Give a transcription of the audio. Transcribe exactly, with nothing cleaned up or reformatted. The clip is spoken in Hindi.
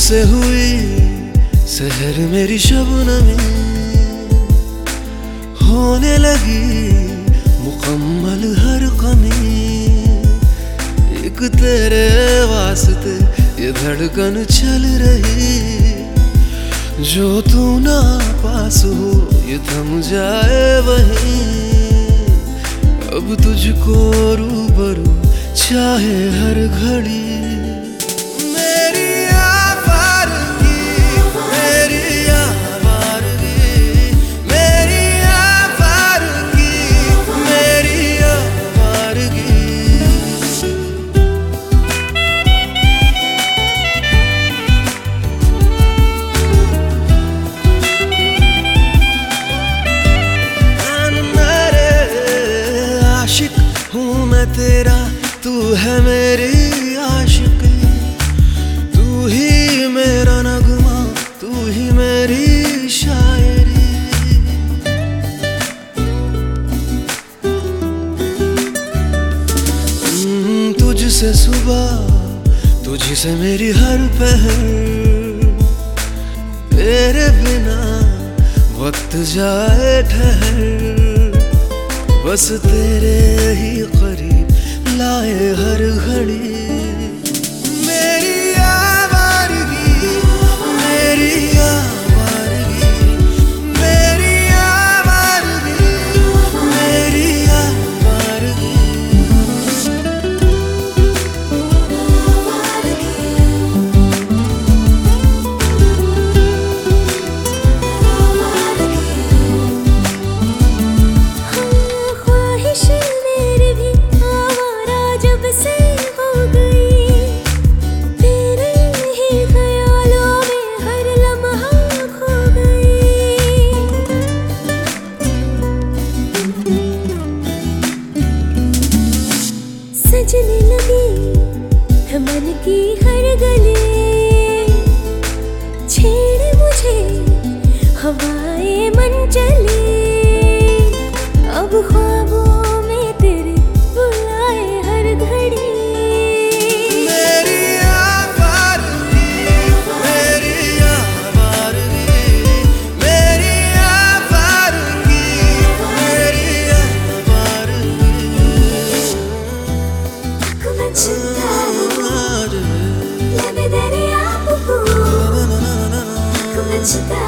तुझसे हुई सहर मेरी शबनमी, होने लगी मुकम्मल हर कमी। एक तेरे वास्ते ये धड़कन चल रही, जो तू ना पास हो ये थम जाए वहीं। अब तुझको रूबरू चाहे हर घड़ी, तेरा तू है मेरी आशिकी, तू ही मेरा नगमा, तू ही मेरी शायरी। तुझसे सुबह तुझी से मेरी हर पहर, तेरे बिना वक्त जाए ठहर, बस तेरे ही करीब लाए हर घड़ी। मेरी आवारगी मेरी आवारगी मेरी आवारगी मेरी आवारगी। सजने लगी है मन की हर गली, छेड़े मुझे हवाएं मन चली। अब ख्वाबों में तेरे बुलाए हर घड़ी। मेरी आवारगी मेरी आवारगी मेरी आवारगी मेरी आवारगी। Let me